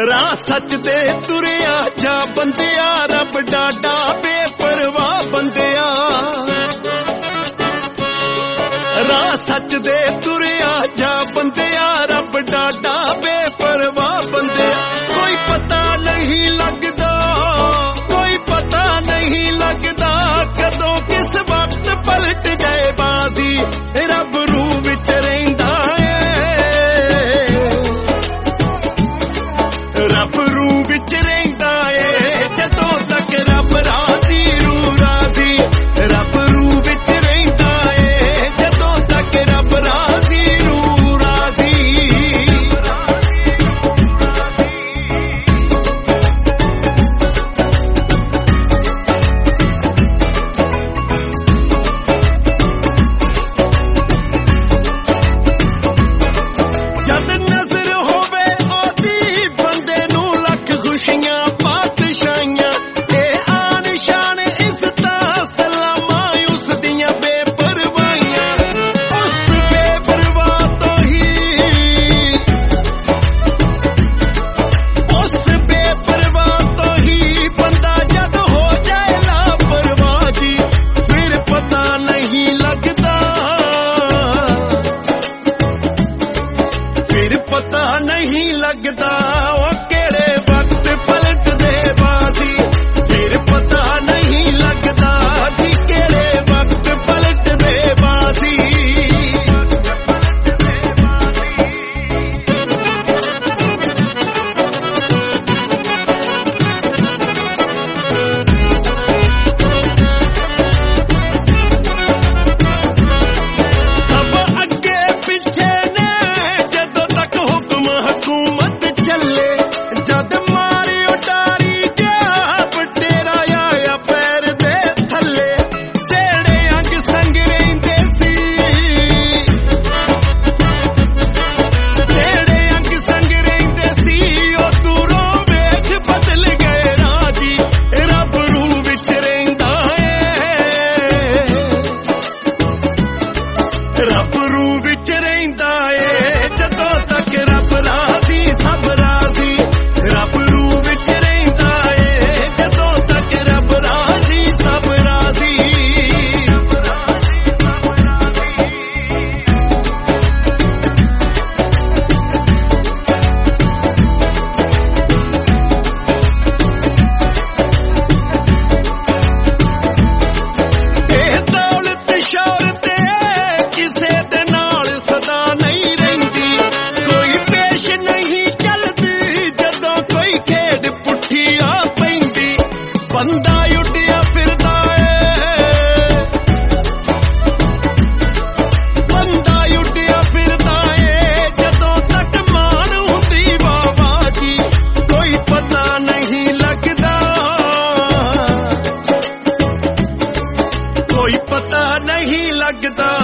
ਰਾਹ ਸੱਚ ਦੇ ਤੁਰਿਆ ਜਾ ਬੰਦਿਆ, ਰੱਬ ਡਾਡਾ ਬੇਪਰਵਾਹ ਬੰਦਿਆ। ਰਾਹ ਸੱਚ ਦੇ ਤੁਰਿਆ ਜਾ ਬੰਦਿਆ, ਰੱਬ ਡਾਡਾ ਬੇਪਰਵਾਹ ਬੰਦਿਆ। ਕੋਈ ਪਤਾ ਨਹੀਂ ਲੱਗਦਾ, ਕੋਈ ਪਤਾ ਨਹੀਂ ਲੱਗਦਾ, ਕਦੋਂ ਕਿਸ ਵਕਤ ਪਲਟ ਜਾਏ ਬਾਜ਼ੀ। ਰੱਬ ਰੂਹ ਵਿੱਚ ਰਹਿੰਦਾ ਰੱਬ ਰੂਹ ਵਿੱਚ ਰਹਿੰਦਾ ਏ, ਜਦੋਂ ਤੱਕ ਰੱਬ ਰਾਜ਼ੀ ਰੂਹ ਰਾਜ਼ੀ। ਰੱਬ ਰੂਹ ਵਿੱਚ ਰਹਿੰਦਾ ਏ, ਜਦੋਂ ਤੱਕ ਰੱਬ ਰਾਜ਼ੀ ਰੂਹ ਰਾਜ਼ੀ। ਜਦ ਨਜ਼ਰ ਹੋਵੇ ਉਹਦੀ ਬੰਦੇ ਨੂੰ ਲੱਖ ਖੁਸ਼ੀਆਂ ਪਾਤਸ਼ਾਹੀਆਂ। ਇਹ ਆਨ ਸ਼ਾਨ ਇੱਜ਼ਤਾਂ ਸਲਾਮਾਂ ਉਸ ਦੀਆਂ ਬੇਪਰਵਾਹੀਆਂ। ਉਸ ਬੇਪਰਵਾਹ ਤੋਂ ਹੀ ਉਸ ਬੇਪਰਵਾਹ ਤੋਂ ਹੀ ਬੰਦਾ ਜਦ ਹੋ ਜਾਏ ਲਾਪਰਵਾਹ ਜੀ, ਫਿਰ ਪਤਾ ਨਹੀਂ ਲੱਗਦਾ, ਫਿਰ ਪਤਾ ਨਹੀਂ ਲੱਗਦਾ ਉਹ ਕਿਹੜੇ ਵਕਤ ਪਲਟਦੇ ਬਾਜ਼ੀ। ਫਿਰ ਪਤਾ ਨਹੀਂ ਲੱਗਦਾ ਜੀ ਕਿਹੜੇ ਵਕਤ ਪਲਟਦੇ ਬਾਜ਼ੀ। ਸਭ ਅੱਗੇ ਪਿੱਛੇ ਨੇ ਜਦੋਂ ਤੱਕ ਹੁਕਮ ਹਕੂਮਤ ਚੱਲੇ। ਜਦ ਮਾਰੀ ਉਡਾਰੀ ਗਿਆ ਬਟੇਰਾ ਆਇਆ ਪੈਰ ਦੇ ਥੱਲੇ। ਜਿਹੜੇ ਅੰਗ ਸੰਗ ਰਹਿੰਦੇ ਸੀ, ਜਿਹੜੇ ਅੰਗ ਸੰਗ ਰਹਿੰਦੇ ਸੀ, ਉਹ ਦੂਰੋਂ ਵੇਖ ਬਦਲ ਗਏ ਰਾਜੀ। ਰੱਬ ਰੂਹ ਵਿੱਚ ਰਹਿੰਦਾ ਏ, ਰੱਬ ਰੂਹ ਵਿੱਚ ਰਹਿੰਦਾ ਏ, ਜਦੋਂ ਤੱਕ ਰੱਬ ਰਾਜ਼ੀ ਸਭ ਰਾਜ਼ੀ। ਰੱਬ ਰੂਹ ਵਿੱਚ ਰਹਿੰਦਾ ਏ, ਜਦੋਂ ਤੱਕ ਰੱਬ ਰਾਜ਼ੀ ਸਭ ਰਾਜ਼ੀ। ਇਹ ਦੌਲਤ ਸ਼ੌਹਰਤ ਕਿਸੇ ਦੇ ਨਾਲ ਸਦਾ ਨਹੀਂ ਰਹਿੰਦੀ। ਕੋਈ ਪੇਸ਼ ਨਹੀਂ ਚੱਲਦੀ ਜਦੋਂ ਕੋਈ ਖੇਡ ਪੁੱਠੀ ਆ ਪੈਂਦੀ। ਬੰਦਾ ਉੱਡਿਆ ਫਿਰਦਾ ਏ, ਬੰਦਾ ਉੱਡਿਆ ਫਿਰਦਾ ਏ, ਜਦੋਂ ਤੱਕ ਮਾਨ ਹੁੰਦੀ ਵਾਹ ਜੀ। ਕੋਈ ਪਤਾ ਨਹੀਂ ਲੱਗਦਾ, ਕੋਈ ਪਤਾ ਨਹੀਂ ਲੱਗਦਾ